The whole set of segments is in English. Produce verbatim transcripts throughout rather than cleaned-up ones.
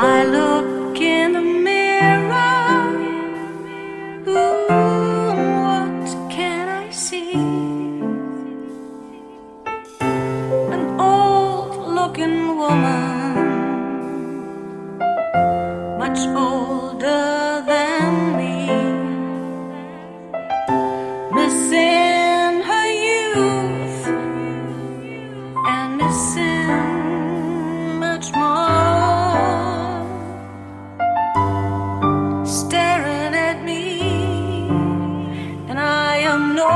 I look in the mirror, ooh, what can I see? An old-looking woman, much older than me, missing her youth and missing much more, staring at me, and I am no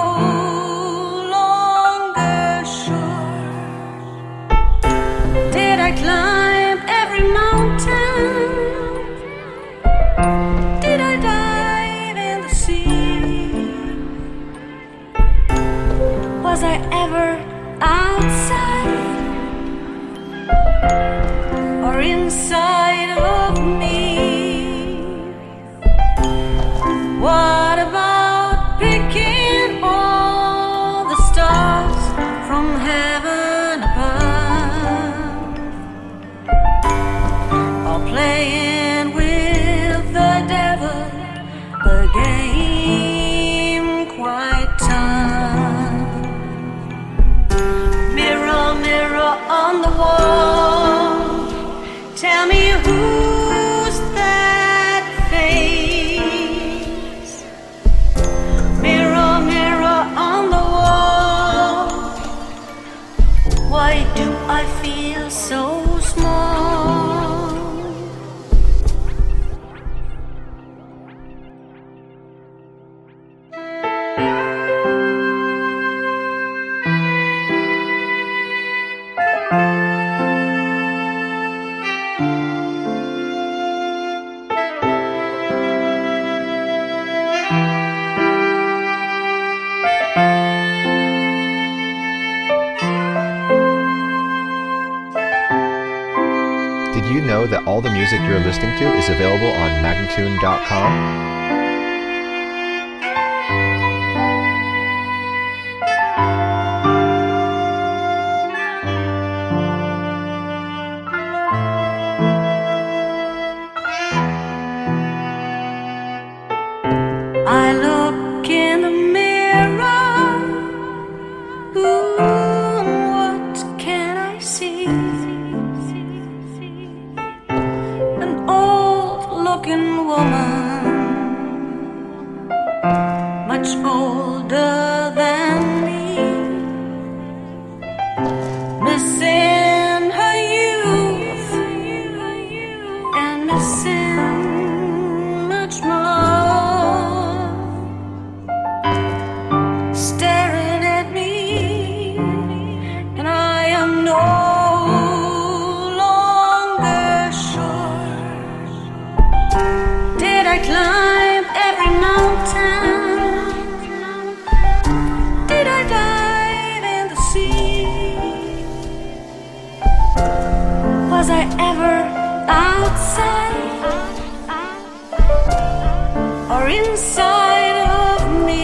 longer sure. Did I climb every mountain? Did I dive in the sea? Was I ever outside or inside of me? What about picking all the stars from heaven above, or playing with the devil a game quite tough? Mirror, mirror on the wall, tell me who's that face? Mirror, mirror on the wall, why do I feel so small? Did you know that all the music you're listening to is available on Magnatune dot com? I look in the mirror, ooh, what can I see? An old-looking woman, much older than me, missing her youth and missing much more, staring at me, and I am no longer sure. Did I climb every mountain? Did I dive in the sea? Was I ever outside or inside of me?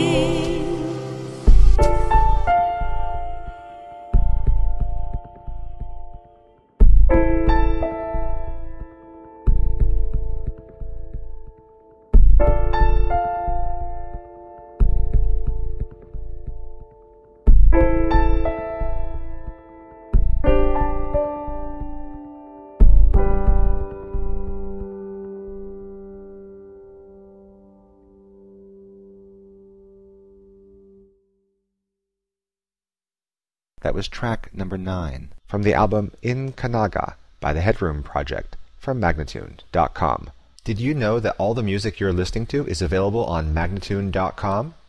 That was track number nine from the album In Kanaga by the Headroom Project from Magnatune dot com. Did you know that all the music you're listening to is available on Magnatune dot com?